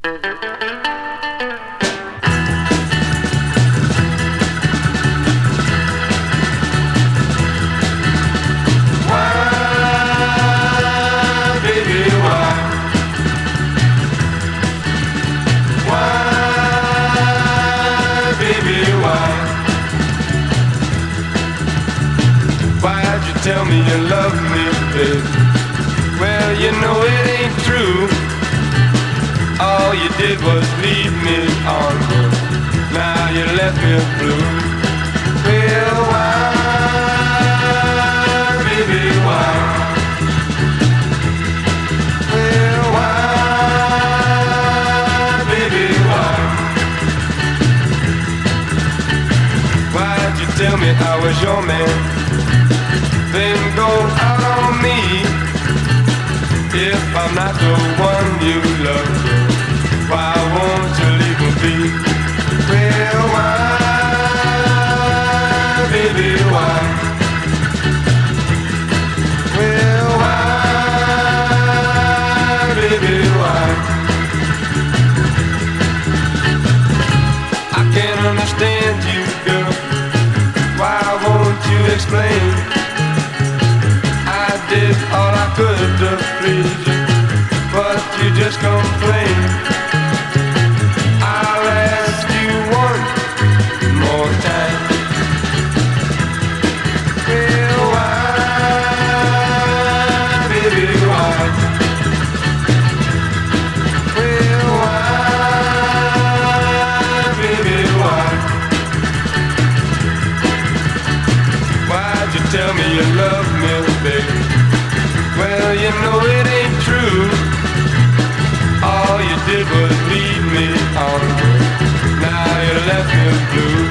Tell me you love me, baby. Well, you know it ain't true. All you did was lead me on. Now you left me blue. Well, why, baby, why? Well, why, baby, why? Why'd you tell me I was your man? Then go out on me if I'm not the one you love. Why won't you leave me be? Well, why, baby, why? Well, why, baby, why? I can't understand you, girl. Why won't you explain? Did all I could to please you, but you just complain. I'll ask you one more time. Well, why, baby, why? Well, why, baby, why? Why'd you tell me you love me, baby? Well, you know it ain't true. All you did was lead me on. Now you left me blue.